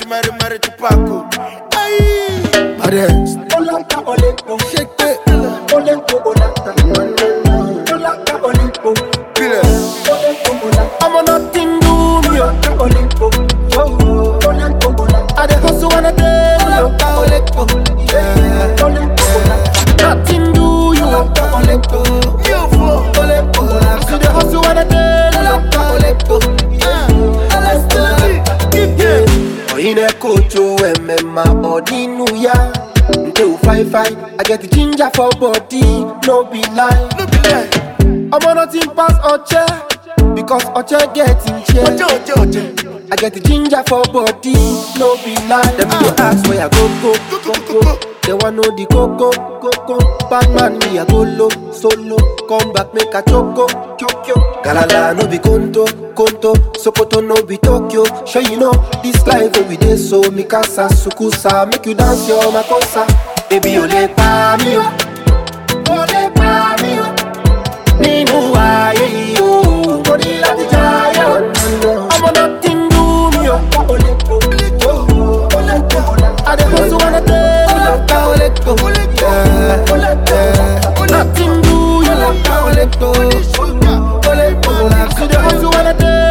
Mari Tupaco. Aye. Paris. Shake it. I'm on nothing do me. I dey hustle and I dey nothing do you. See the hustle and I dey in a coach MMA Odinuya. Until 5-5, I get the ginger for body. No be lie. I'm on nothing pass Oche, because Oche getting chair. I get the ginger for body, no be lie. Them go ask where I go. They want know the coco. Batman me I go low, solo. Come back make a choco. Galala no be Konto. Sokoto no be Tokyo. Sure you know this life every day so Mikasa Sukusa make you dance your makosa. Baby ole pa mi o, ole pa mi o. Ninu aye yo, body like giant. I'm on nothing do me o. I dey hustle and I dey nothing do you. See the hustle and I dey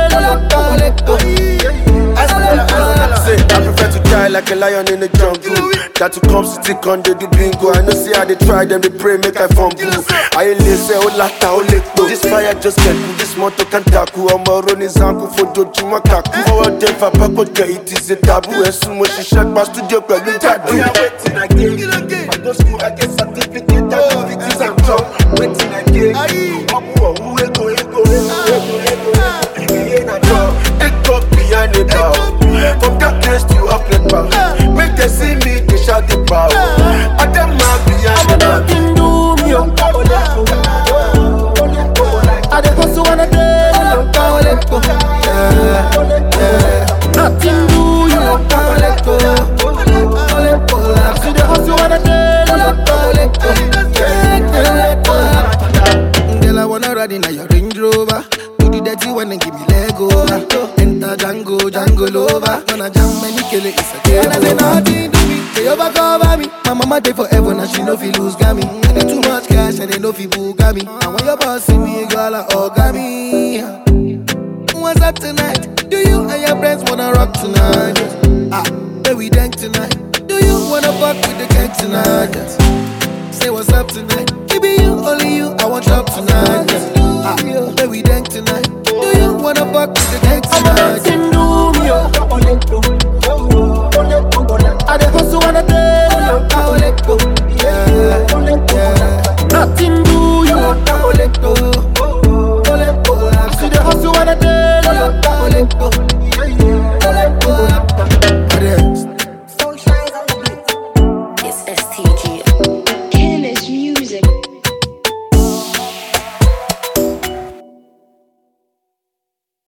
I prefer to die like a lion in the jungle. That to come stick on they do bingo. I know see how they try them, they pray make I fumble. I ain't say oh lata oh lepo. This fire just get cool, this motor can tackle. I'm a running zanku for doju makaku. Forward them for pako it is a taboo. As soon as she shut my studio plug with tattoo. We are waiting again. I go school, I get certificate. It is a job. Waiting again. Who go. Behind the bar. From that place to up the bar. Make them see me, they shout the bar. I them not behind the bar. Nothing do me. I dey hustle and I dey nothing do you. See the hustle and I dey girl I wanna ride in your Range Rover. Do the dirty one and give me Lego. Enter Django Lover. Gonna jam many kill it, it's a game. And I say nothing to me, they overcover me. My mama dey forever, now she no fi lose gami. I get too much cash and they no fi boogami. And when your boss see me, girl I orgami. What's up tonight? Do you and your friends wanna rock tonight? Where we dank tonight? Do you wanna fuck with the gang tonight? Say what's up tonight? It be you, only you, I want up tonight. Where we dank tonight? Do you wanna fuck with the gang tonight? I dey hustle and I dey